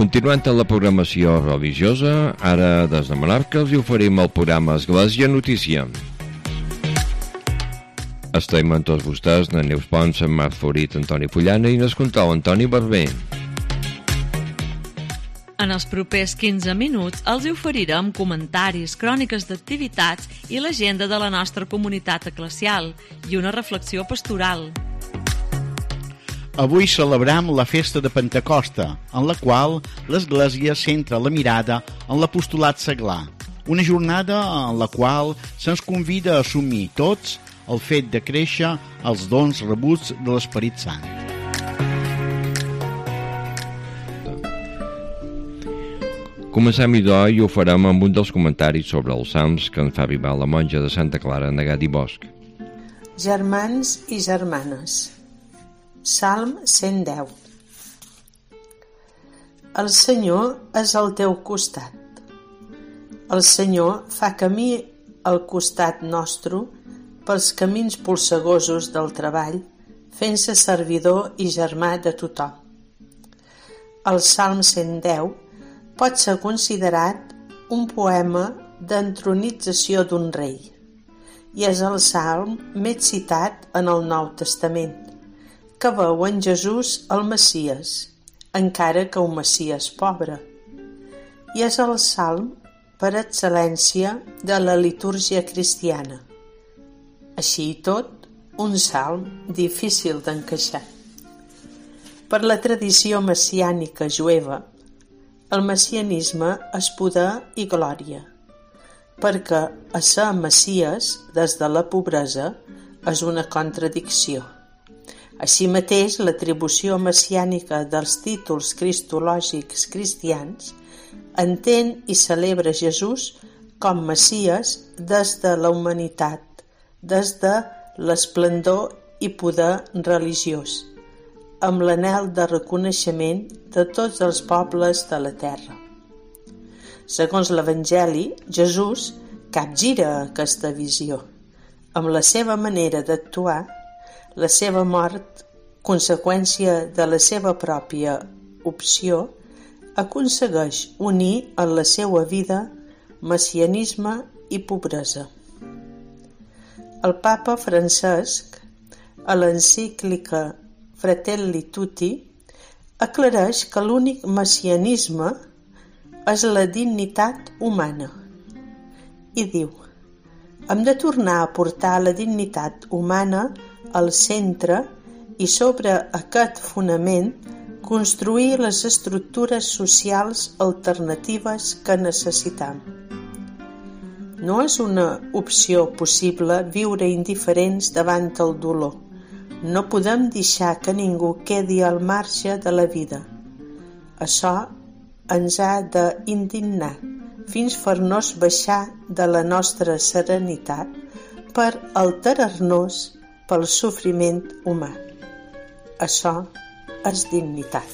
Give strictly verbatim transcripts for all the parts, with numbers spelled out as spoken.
Continuant amb la programació religiosa, ara des de Menorca els oferim el programa Església Notícia. Estem amb tots vostès, na Neus Pons, en Marc Florit, Antoni Fullana i n'escoltau Antoni Barber. En els propers quinze minuts els oferirem comentaris, cròniques d'activitats i l'agenda de la nostra comunitat eclesial i una reflexió pastoral. Avui celebrem la festa de Pentecosta, en la qual l'Església centra la mirada en l'apostolat seglar. Una jornada en la qual se'ns convida a assumir tots el fet de créixer els dons rebuts de l'Esperit Sant. Comencem idò i ho farem amb un dels comentaris sobre els salms que ens fa arribar la monja de Santa Clara Negat i Bosch. Germans i germanes. Salm cent deu. El Senyor és al teu costat. El Senyor fa camí al costat nostre pels camins polsegosos del treball, fent-se servidor i germà de tothom. El Salm cent deu pot ser considerat un poema d'entronització d'un rei i és el salm més citat en el Nou Testament, que veu en Jesús el Messies, encara que un Messies pobre, i és el salm per excel·lència de la litúrgia cristiana. Així i tot, un salm difícil d'encaixar. Per la tradició messiànica jueva, el messianisme és poder i glòria, perquè a ser Messies des de la pobresa és una contradicció. Així mateix, l'atribució messiànica dels títols cristològics cristians entén i celebra Jesús com Messies des de la humanitat, des de l'esplendor i poder religiós, amb l'anhel de reconeixement de tots els pobles de la terra. Segons l'Evangeli, Jesús capgira aquesta visió. Amb la seva manera d'actuar, la seva mort, conseqüència de la seva pròpia opció, aconsegueix unir en la seva vida messianisme i pobresa. El papa Francesc, a l'encíclica Fratelli Tutti, aclareix que l'únic messianisme és la dignitat humana i diu: hem de tornar a portar la dignitat humana al centre i sobre aquest fonament construir les estructures socials alternatives que necessitam. No és una opció possible viure indiferents davant el dolor. No podem deixar que ningú quedi al marge de la vida. Això ens ha d'indignar fins fer-nos baixar de la nostra serenitat per alterar-nos pel sofriment humà. Això és dignitat.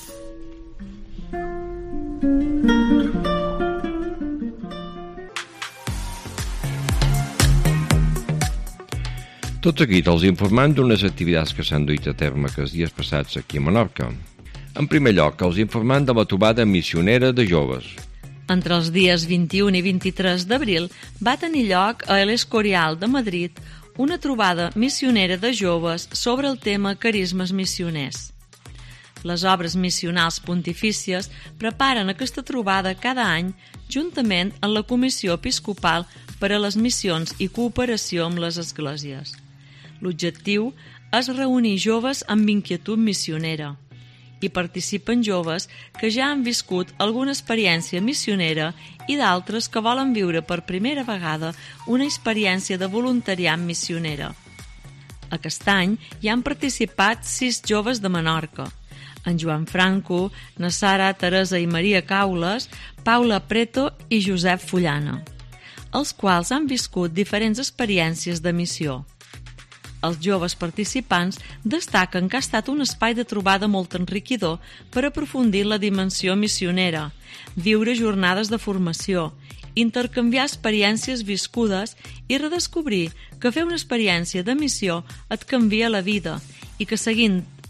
Tot seguit els informant d'unes activitats que s'han duit a terme aquests dies passats aquí a Menorca. En primer lloc, els informant de la trobada missionera de joves. Entre els dies vint-i-un i vint-i-tres d'abril va tenir lloc a El Escorial de Madrid una trobada missionera de joves sobre el tema carismes missioners. Les obres missionals pontifícies preparen aquesta trobada cada any juntament amb la Comissió Episcopal per a les Missions i Cooperació amb les Esglésies. L'objectiu és reunir joves amb inquietud missionera. Hi participen joves que ja han viscut alguna experiència missionera i d'altres que volen viure per primera vegada una experiència de voluntariat missionera. Aquest any hi han participat sis joves de Menorca: en Joan Franco, na Sara, Teresa i Maria Caules, Paula Preto i Josep Fullana, els quals han viscut diferents experiències de missió. Els joves participants destaquen que ha estat un espai de trobada molt enriquidor per aprofundir la dimensió missionera, viure jornades de formació, intercanviar experiències viscudes i redescobrir que fer una experiència de missió et canvia la vida i que seguint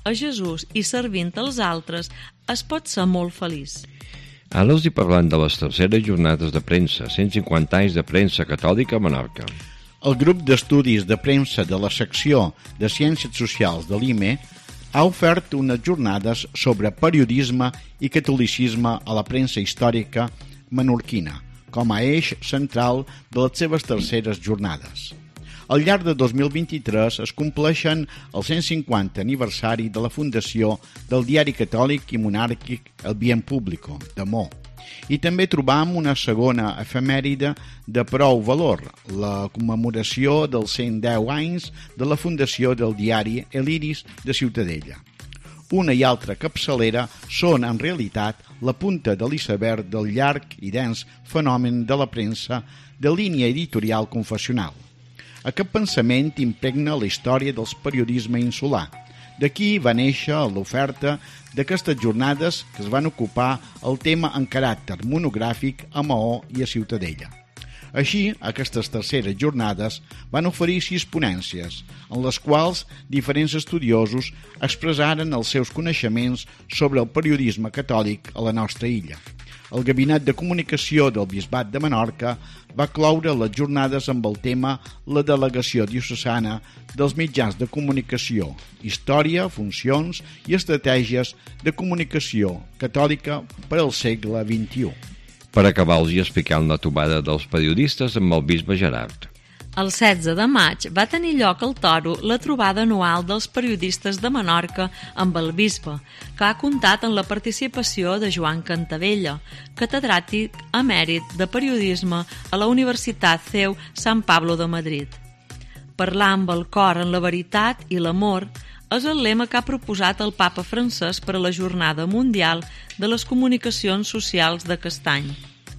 a Jesús i servint als altres, es pot ser molt feliç. Ara els hi parlant de les terceres jornades de premsa, cent cinquanta anys de premsa catòlica a Menorca. El grup d'estudis de premsa de la secció de Ciències Socials de l'I M E ha ofert unes jornades sobre periodisme i catolicisme a la premsa històrica menorquina, com a eix central de les seves terceres jornades. Al llarg de dos mil vint-i-tres es compleixen el cent cinquanta aniversari de la fundació del diari catòlic i monàrquic El Bien Público, de Mo. I també trobam una segona efemèride de prou valor, la commemoració dels cent deu anys de la fundació del diari El Iris de Ciutadella. Una i altra capçalera són, en realitat, la punta de l'iceberg del llarg i dens fenomen de la premsa de línia editorial confessional. Aquest pensament impregna la història del periodisme insular. D'aquí va néixer l'oferta d'aquestes jornades que es van ocupar el tema en caràcter monogràfic a Maó i a Ciutadella. Així, aquestes terceres jornades van oferir sis ponències, en les quals diferents estudiosos expressaren els seus coneixements sobre el periodisme catòlic a la nostra illa. El Gabinet de Comunicació del Bisbat de Menorca va cloure les jornades amb el tema La delegació diocesana dels mitjans de comunicació, història, funcions i estratègies de comunicació catòlica per al segle vint-i-u. Per acabar, els hi explicant la trobada dels periodistes amb el bisbe Gerard. El setze de maig va tenir lloc al Toro la trobada anual dels periodistes de Menorca amb el bisbe, que ha comptat amb la participació de Joan Cantavella, catedràtic emèrit de periodisme a la Universitat C E U Sant Pablo de Madrid. Parlar amb el cor en la veritat i l'amor és el lema que ha proposat el papa francès per a la Jornada Mundial de les Comunicacions Socials d'aquest any.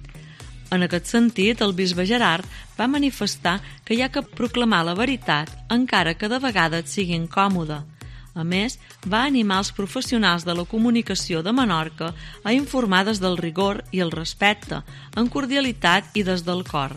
En aquest sentit, el bisbe Gerard va manifestar que hi ha que proclamar la veritat, encara que de vegades sigui incòmode. A més, va animar els professionals de la comunicació de Menorca a informar des del rigor i el respecte, en cordialitat i des del cor.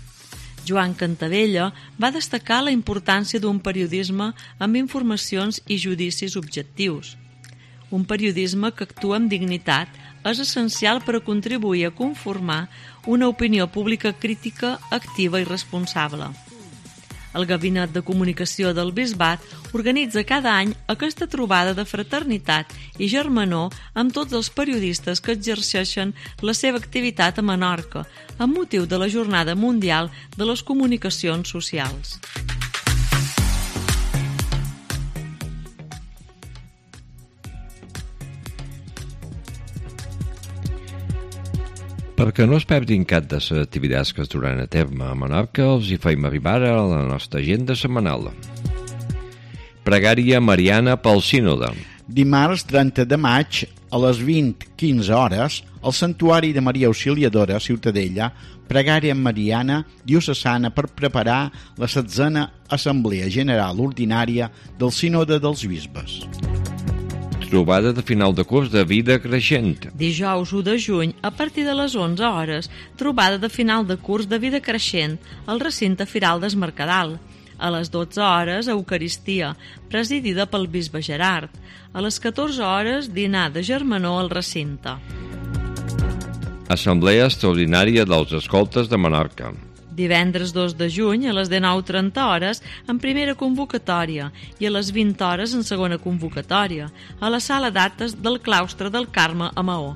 Joan Cantavella va destacar la importància d'un periodisme amb informacions i judicis objectius. Un periodisme que actua amb dignitat és essencial per a contribuir a conformar una opinió pública crítica, activa i responsable. El Gabinet de Comunicació del Bisbat organitza cada any aquesta trobada de fraternitat i germanor amb tots els periodistes que exerceixen la seva activitat a Menorca, amb motiu de la Jornada Mundial de les Comunicacions Socials. Perquè no es perdin cap de les activitats que es duran a terme a Menorca, els hi feim arribar a la nostra agenda setmanal. Pregària mariana pel sínode. Dimarts trenta de maig, a les vint quinze hores, al Santuari de Maria Auxiliadora, Ciutadella, pregària mariana diocesana per preparar la setzena Assemblea General Ordinària del Sínode dels Bisbes. Trobada de final de curs de vida creixent. Dijous u de juny, a partir de les onze hores, trobada de final de curs de vida creixent al recinte Firal d'Es Mercadal. A les dotze hores, Eucaristia, presidida pel bisbe Gerard. A les catorze hores, dinar de germanor al recinte. Assemblea extraordinària dels escoltes de Menorca. Divendres dos de juny, a les dinou trenta hores, en primera convocatòria i a les vint hores en segona convocatòria, a la sala d'actes del claustre del Carme a Maó.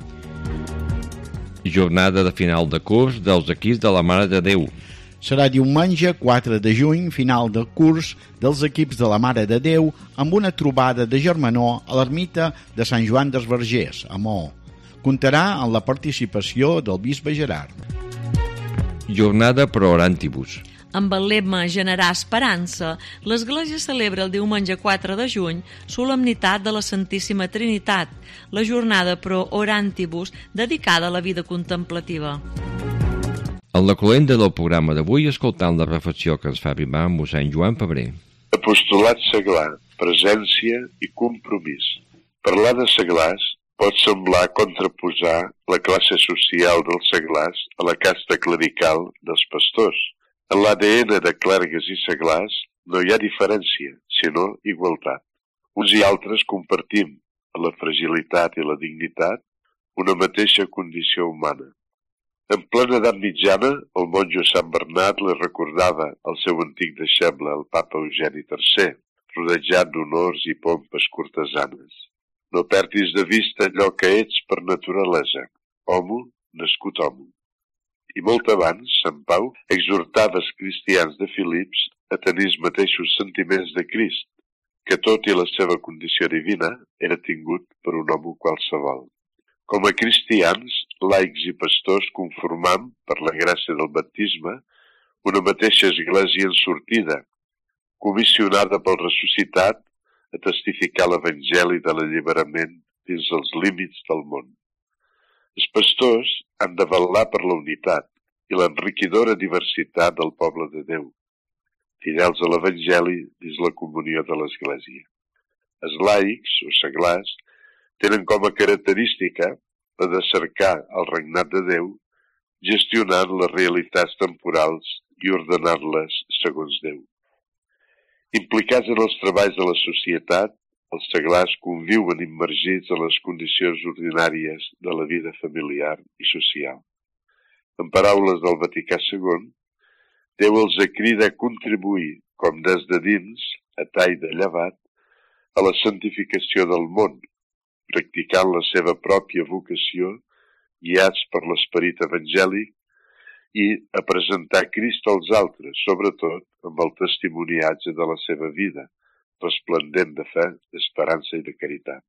Jornada de final de curs dels equips de la Mare de Déu. Serà diumenge quatre de juny, final del curs dels equips de la Mare de Déu, amb una trobada de germanor a l'ermita de Sant Joan dels Vergers, a Maó. Comptarà amb la participació del bisbe Gerard. Jornada pro orantibus. Amb el lema Generar Esperança, l'Església celebra el diumenge quatre de juny solemnitat de la Santíssima Trinitat, la jornada pro orantibus dedicada a la vida contemplativa. En la cloenda del programa d'avui, escoltant la reflexió que ens fa arribar amb mossèn Joan Febrer. Apostolat seglar, presència i compromís. Parlar de seglars pot semblar contraposar la classe social dels seglars a la casta clerical dels pastors. En l'A D N de clergues i seglars no hi ha diferència, sinó igualtat. Uns i altres compartim en la fragilitat i la dignitat una mateixa condició humana. En plena edat mitjana, el monjo Sant Bernat li recordava al seu antic deixeble, el papa Eugeni tercer, rodejat d'honors i pompes cortesanes. No perdis de vista allò que ets per naturalesa, homo nascut homo. I molt abans, Sant Pau exhortava els cristians de Filips a tenir els mateixos sentiments de Crist, que tot i la seva condició divina era tingut per un home qualsevol. Com a cristians, laics i pastors conformam, per la gràcia del baptisme, una mateixa església en sortida, comissionada pel ressuscitat a testificar l'Evangeli de l'alliberament dins els límits del món. Els pastors han de vetllar per la unitat i l'enriquidora diversitat del poble de Déu, fidels a l'Evangeli dins la comunió de l'Església. Els laics, o seglars, tenen com a característica la de cercar el regnat de Déu, gestionant les realitats temporals i ordenant-les segons Déu. Implicats en els treballs de la societat, els seglars conviuen immergits en les condicions ordinàries de la vida familiar i social. En paraules del Vaticà segon, Déu els crida a contribuir, com des de dins, a tall de llevat, a la santificació del món, practicant la seva pròpia vocació, guiats per l'esperit evangèlic, i a presentar Crist als altres, sobretot amb el testimoniatge de la seva vida, resplendent de fe, d'esperança i de caritat.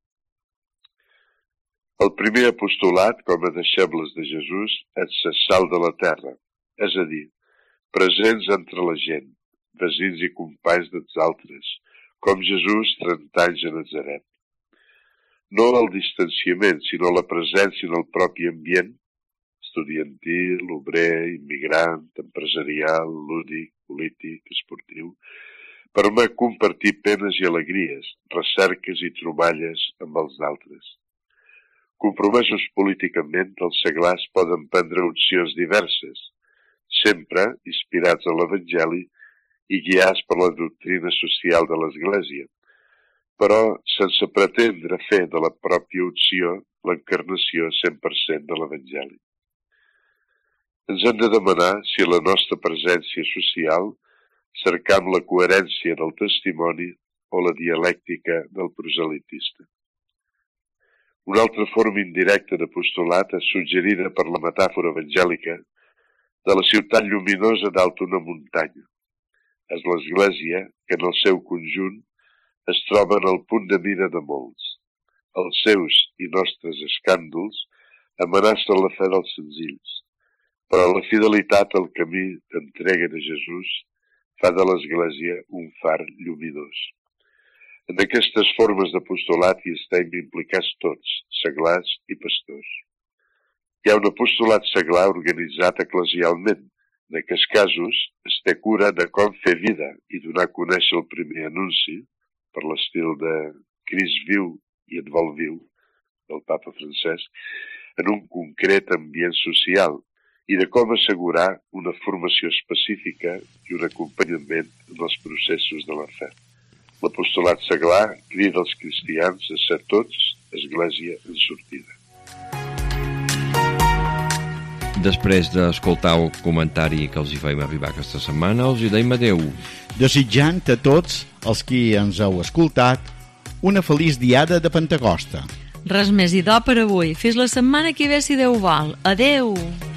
El primer apostolat, com a deixebles de Jesús, és la sal de la terra, és a dir, presents entre la gent, veïns i companys dels altres, com Jesús trenta anys a Nazaret. No el distanciament, sinó la presència en el propi ambient, estudiantil, obrer, immigrant, empresarial, lúdic, polític, esportiu, permet compartir penes i alegries, recerques i troballes amb els altres. Compromesos políticament, els seglars poden prendre opcions diverses, sempre inspirats en l'Evangeli i guiats per la doctrina social de l'Església, però sense pretendre fer de la pròpia opció l'encarnació cent per cent de l'Evangeli. Ens hem de demanar si la nostra presència social cercam la coherència del testimoni o la dialèctica del proselitista. Una altra forma indirecta d'apostolat és suggerida per la metàfora evangèlica de la ciutat lluminosa dalt una muntanya. És l'Església que en el seu conjunt es troba en el punt de mira de molts. Els seus i nostres escàndols amenacen la fe dels senzills, però la fidelitat al camí d'entrega de Jesús fa de l'Església un far lluminós. En aquestes formes d'apostolat hi estem implicats tots, seglars i pastors. Hi ha un apostolat seglar organitzat eclesialment. En aquests casos es té cura de com fer vida i donar a conèixer el primer anunci, per l'estil de Crist viu i et vol viu, del papa Francesc, en un concret ambient social i de com assegurar una formació específica i un acompanyament en els processos de la fe. L'apostolat seglar crida els cristians a ser tots església en sortida. Després d'escoltar el comentari que els hi feim arribar aquesta setmana, els hi deim adeu. Desitjant a tots els qui ens heu escoltat una feliç diada de Pentecosta. Res més i do per avui. Fins la setmana que ve si Déu vol. Adeu!